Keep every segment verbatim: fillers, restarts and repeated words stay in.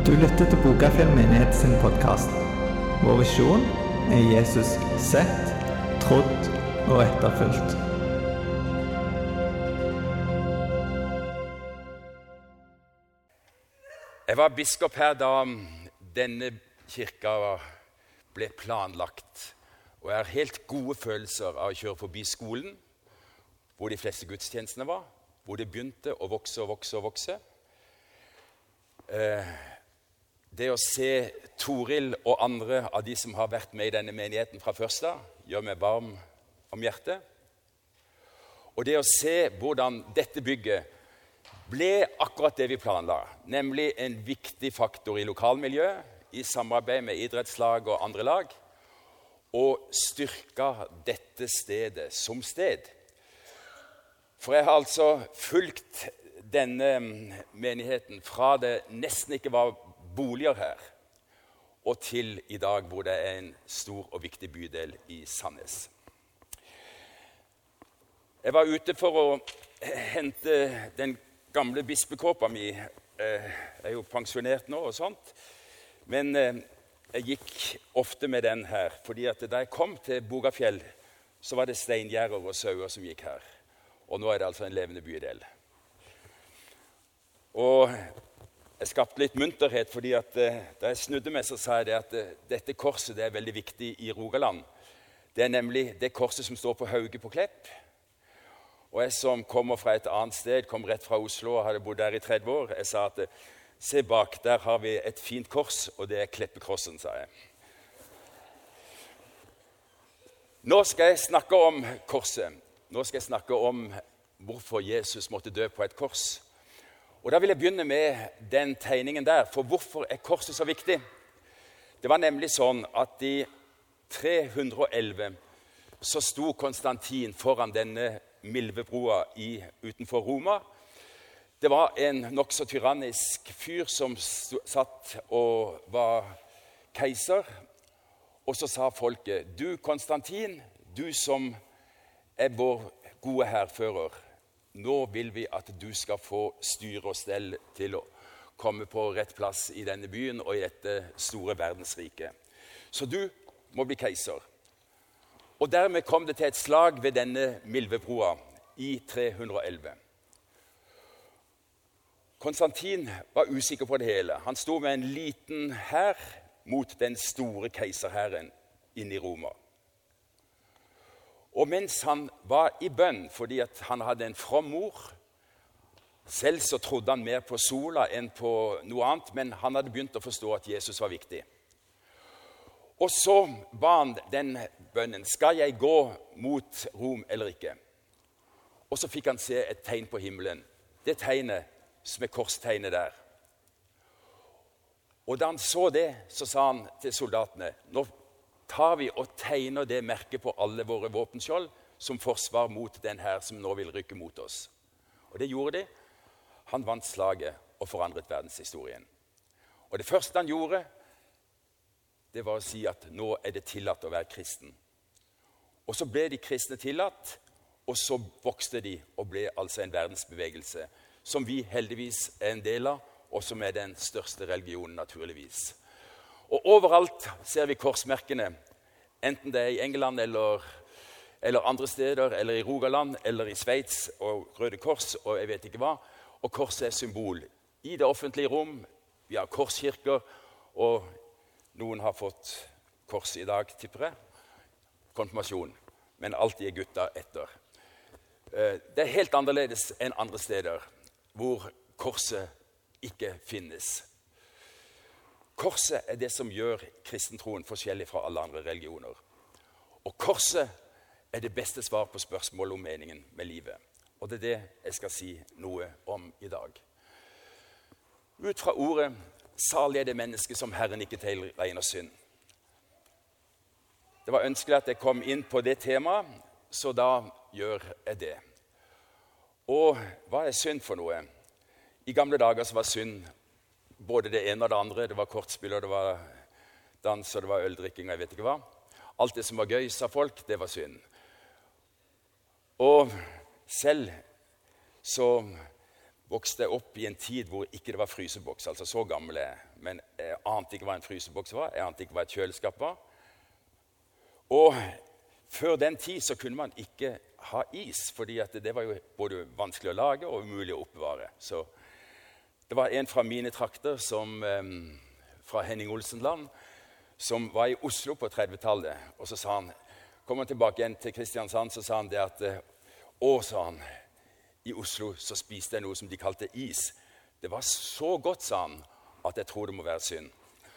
Du lytter til Bogafjell menighet sin podcast. Vår visjon er Jesus sett, trodd og etterfulgt. Jeg var biskop her da denne kirka ble planlagt, og jeg har helt gode følelser av å kjøre forbi skolen, hvor de fleste gudstjenestene var, hvor det begynte å vokse og vokse og vokse. Eh, det å se Toril og andre av de som har vært med i denne menigheten fra først av, gjør meg varm om hjertet. Og det å se hvordan dette bygget ble akkurat det vi planla, nemlig en viktig faktor i lokalmiljøet, i samarbeid med idrettslag og andre lag, og styrka dette stedet som sted. For jeg har altså fulgt denne menigheten fra det nesten ikke var boliger her, og til i dag hvor det er en stor og viktig bydel i Sandnes. Jeg var ute for å hente den gamle bispekåpa mi. Jeg er jo pensjonert nå og sånt, men jeg gikk ofte med den her, fordi at da jeg kom til Bogafjell, så var det steingjerder og sauer som gikk her. Og nå er det altså en levende bydel. Og jeg skapte litt munterhet, fordi at da jeg snudde meg, så sa jeg det at dette korset det er veldig viktig i Rogaland. Det er nemlig det korset som står på Hauge på Klepp. Og jeg som kommer fra et annet sted, kom rett fra Oslo og hadde bodd der i tretti år, jeg sa at se bak, der har vi et fint kors, og det er Kleppekrossen, sa jeg. Nå skal jeg snakke om korset. Nå skal jeg snakke om hvorfor Jesus måtte dø på et kors. Og da vil jeg begynne med den tegningen der, for hvorfor er korset så viktig? Det var nemlig sånn at i tre hundre og elleve så sto Konstantin foran denne Milvebroa i, utenfor Roma. Det var en nok så tyrannisk fyr som satt og var keiser, og så sa folket, du Konstantin, du som er vår gode hærfører, nå vil vi at du skal få styre og stell til å komme på rett plass i denne byen og i dette store verdensriket. Så du må bli keiser. Og dermed kom det til et slag ved denne Milvebroa i tre hundre og elleve. Konstantin var usikker på det hele. Han sto med en liten hær mot den store keiserhæren inne i Roma. Og mens han var i bønn, fordi at han hadde en from mor, selv så trodde han mer på sola enn på noe annet, men han hadde begynt å forstå at Jesus var viktig. Og så ba han den bønnen, skal jeg gå mot Rom eller ikke? Og så fikk han se et tegn på himmelen, det tegnet som er korstegnet der. Og da han så det, så sa han til soldatene, nå tar vi og tegner det merket på alle våre våpenskjold som forsvar mot den her som nå vil rykke mot oss. Og det gjorde de. Han vant slaget og forandret verdenshistorien. Og det første han gjorde, det var å si at nå er det tillatt å være kristen. Og så ble de kristne tillatt, og så vokste de og ble altså en verdensbevegelse, som vi heldigvis er en del av, og som er den største religionen naturligvis. Og overalt ser vi korsmerkene, enten det er i England eller, eller andre steder, eller i Rogaland, eller i Sveits, og Røde Kors, og jeg vet ikke hva. Og korset er symbol i det offentlige rom. Vi har korskirker, og noen har fått kors i dag, tipper jeg. Konfirmasjon, men alltid er gutta etter. Det er helt annerledes enn andre steder, hvor korset ikke finnes. Korset er det som gjør kristentroen forskjellig fra alle andre religioner. Og korset er det beste svar på spørsmålet om meningen med livet. Og det er det jeg skal si noe om i dag. Ut fra ordet, salig er det menneske som Herren ikke tilregner synd. Det var ønskelig at jeg kom inn på det temaet, så da gjør jeg det. Og hva er synd for noe? I gamle dager så var synd både det ene og det andre. Det var kortspill, og det var dans, og det var øldrikking, og jeg vet ikke hva. Alt det som var gøy, sa folk, det var synd. Og selv så vokste jeg opp i en tid hvor ikke det var fryseboks. Altså så gammel er jeg. Men jeg ante ikke hva en fryseboks var. Jeg ante ikke hva et kjøleskap var. Og før den tid så kunne man ikke ha is, fordi at det var jo både vanskelig å lage og umulig å oppbevare. Så det var en fra mine trakter, som, um, fra Henning Olsenland, som var i Oslo på trettitallet. Og så sa han, kom han tilbake igjen til Kristiansand, så sa han det at å, sa han, i Oslo så spiste jeg noe som de kalte is. Det var så godt, sa han, at jeg tror det må være synd.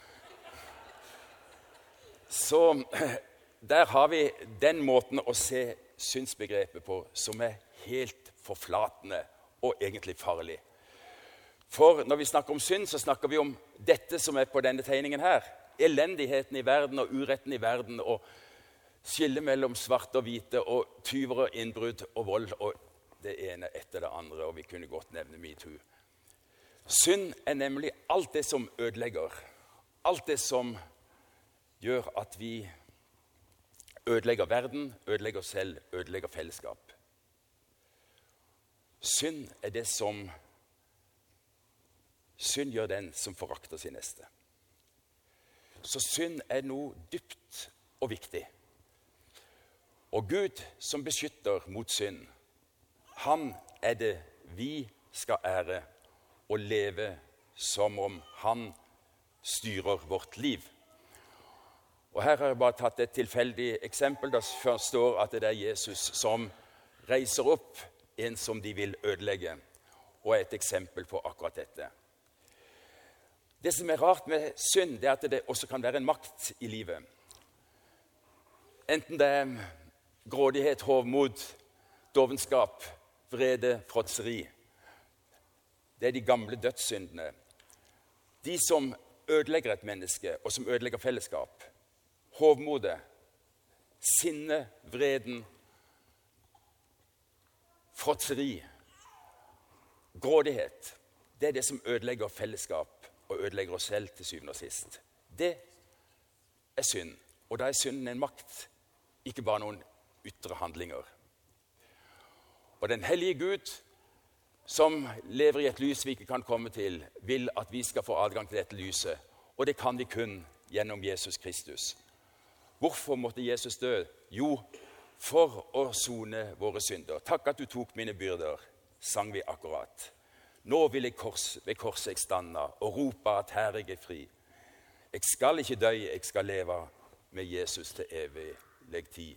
Så der har vi den måten å se syndsbegrepet på som er helt forflatende og egentlig farlig. For når vi snakker om synd, så snakker vi om dette som er på denne tegningen her. Elendigheten i verden og uretten i verden og skille mellom svart og hvite og tyver og innbrudd og vold og det ene etter det andre, og vi kunne godt nevne MeToo. Synd er nemlig alt det som ødelegger. Alt det som gjør at vi ødelegger verden, ødelegger oss selv, ødelegger fellesskap. Synd er det som Synd gjør den som forakter sin neste. Så synd er noe dypt og viktig. Og Gud som beskytter mot synd, han er det vi skal ære og leve som om han styrer vårt liv. Og her har jeg bare tatt et tilfeldig eksempel. Det står at det er Jesus som reiser opp en som de vil ødelegge, og er et eksempel på akkurat dette. Det som er rart med synd, det er at det også kan være en makt i livet. Enten det er grådighet, hovmod, dovenskap, vrede, fråtseri. Det er de gamle dødssyndene. De som ødelegger et menneske, og som ødelegger fellesskap. Hovmodet, sinne, vreden, fråtseri, grådighet. Det er det som ødelegger fellesskap og ødelegger oss selv til syvende og sist. Det er synd, og da er synden en makt, ikke bare noen ytre handlinger. Og den hellige Gud, som lever i et lys vi ikke kan komme til, vil at vi skal få adgang til dette lyset, og det kan vi kun gjennom Jesus Kristus. Hvorfor måtte Jesus dø? Jo, for å sone våre synder. Takk at du tok mine byrder, sang vi akkurat. Nå vil jeg kors, ved korset jeg standa og rope at her jeg er fri. Jeg skal ikke dø, jeg skal leve med Jesus til evig tid.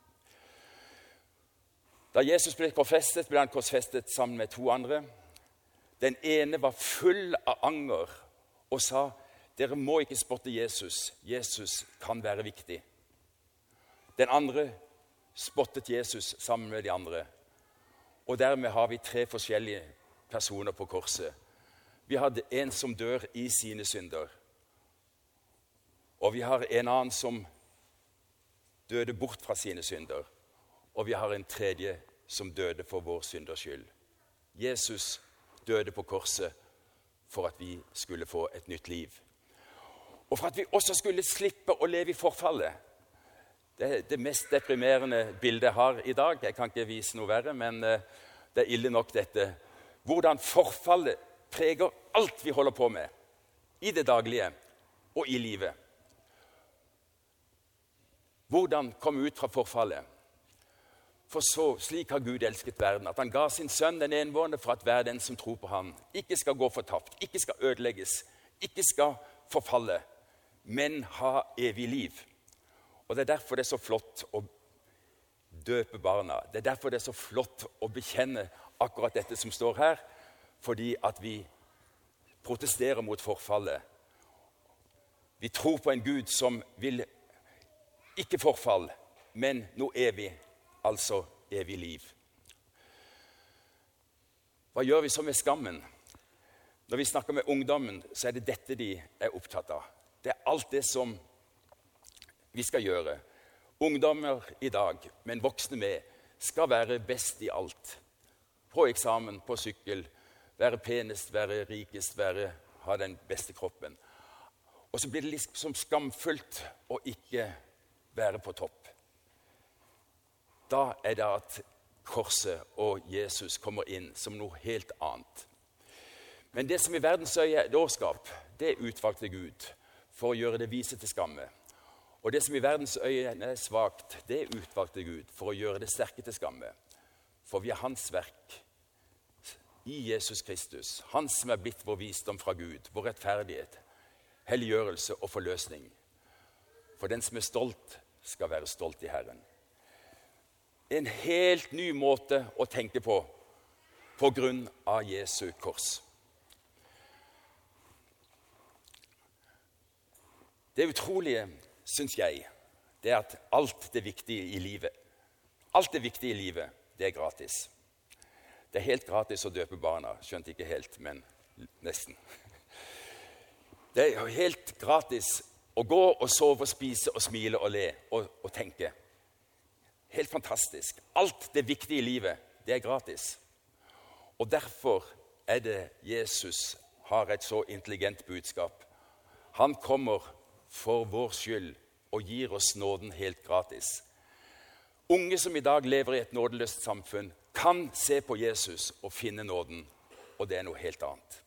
Da Jesus ble korsfestet, ble han korsfestet sammen med to andre. Den ene var full av anger og sa, dere må ikke spotte Jesus. Jesus kan være viktig. Den andre spottet Jesus sammen med de andre. Og dermed har vi tre forskjellige personer på korset. Vi har en som dør i sine synder. Og vi har en annen som døde bort fra sine synder. Og vi har en tredje som døde for vår synders skyld. Jesus døde på korset for at vi skulle få et nytt liv. Og for at vi også skulle slippe å leve i forfallet. Det er det mest deprimerende bildet jeg har i dag. Jeg kan ikke vise noe verre, men det er ille nok dette. Hvordan forfallet preger alt vi holder på med, i det daglige og i livet. Hvordan komme ut fra forfallet? For så, slik har Gud elsket verden, at han ga sin sønn den enbårne for at hver den som tror på ham, ikke skal gå fortapt, ikke skal ødelegges, ikke skal forfalle, men ha evig liv. Og det er derfor det er så flott å døpe barna. Det er derfor det er så flott å bekjenne akkurat dette som står her, fordi at vi protesterer mot forfallet. Vi tror på en Gud som vil ikke forfall, men noe evig, altså evig liv. Hva gjør vi så med skammen? Når vi snakker med ungdommen, så er det dette de er opptatt av. Det er alt det som vi skal gjøre. Ungdommer i dag, men voksne med, skal være best i alt. På eksamen, på sykkel, være penest, være rikest, være, ha den beste kroppen. Og så blir det liksom skamfullt å ikke være på topp. Da er det at korset og Jesus kommer inn som noe helt annet. Men det som i verdens øye er dårskap, det er utvalgt til Gud for å gjøre det vise til skamme. Og det som i verdens øye er svagt, det er utvalgt til Gud for å gjøre det sterke til skamme. For vi er hans verk i Jesus Kristus, han som er blitt vår visdom fra Gud, vår rettferdighet, helliggjørelse og forløsning. For den som er stolt, skal være stolt i Herren. En helt ny måte å tenke på, på grunn av Jesu kors. Det utrolige, synes jeg, det er at alt det viktige i livet, alt det viktige i livet, det er gratis. Det er helt gratis å døpe barna, skjønt ikke helt, men nesten. Det er helt gratis å gå og sove og spise og smile og le og, og tenke. Helt fantastisk. Alt det viktige i livet, det er gratis. Og derfor er det Jesus har et så intelligent budskap. Han kommer for vår skyld og gir oss nåden helt gratis. Unge som i dag lever i et nådeløst samfunn, kan se på Jesus og finne nåden, og det er noe helt annet.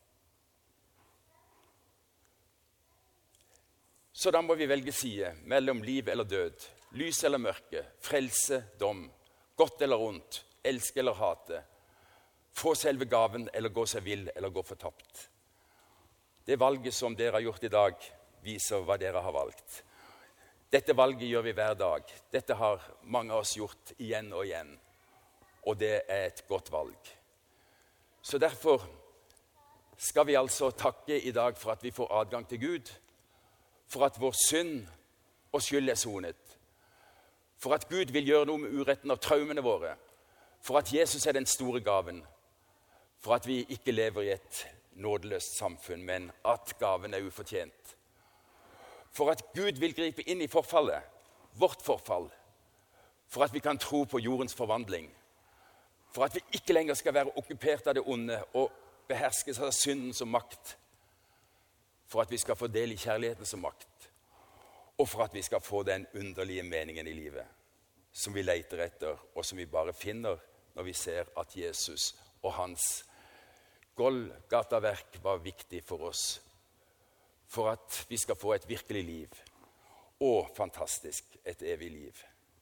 Så da må vi velge side mellom liv eller død, lys eller mørke, frelse, dom, godt eller ondt, elske eller hate, få selve gaven eller gå seg vill eller gå fortapt. Det valget som dere har gjort i dag, viser hva dere har valgt. Dette valget gjør vi hver dag. Dette har mange av oss gjort igjen og igjen. Og det er et godt valg. Så derfor skal vi altså takke i dag for at vi får adgang til Gud, for at vår synd og skyld er sonet, for at Gud vil gjøre noe med uretten av traumene våre, for at Jesus er den store gaven, for at vi ikke lever i et nådeløst samfunn, men at gaven er ufortjent. For at Gud vil gripe inn i forfallet, vårt forfall, for at vi kan tro på jordens forvandling, for at vi ikke lenger skal være okkupert av det onde og beherskes av synden som makt, for at vi skal få del i kjærligheten som makt, og for at vi skal få den underlige meningen i livet, som vi leter etter, og som vi bare finner når vi ser at Jesus og hans Golgata-verk var viktig for oss, for at vi skal få et virkelig liv, og fantastisk, et evig liv.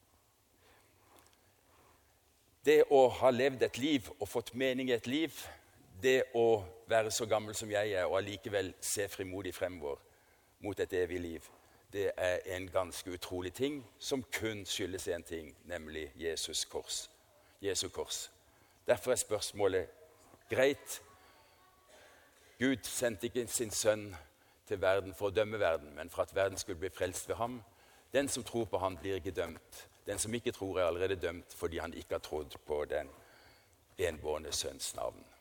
Det å ha levd et liv og fått mening i et liv, det å være så gammel som jeg er, og allikevel se frimodig fremover mot et evig liv, det er en ganske utrolig ting, som kun skyldes en ting, nemlig Jesus kors. Jesu kors. Derfor er spørsmålet greit. Gud sendte ikke sin sønn til verden for å dømme verden, men for at verden skulle bli frelst ved ham. Den som tror på ham blir ikke dømt. Den som ikke tror er allerede dømt fordi han ikke har trodd på den enbårne sønns navn.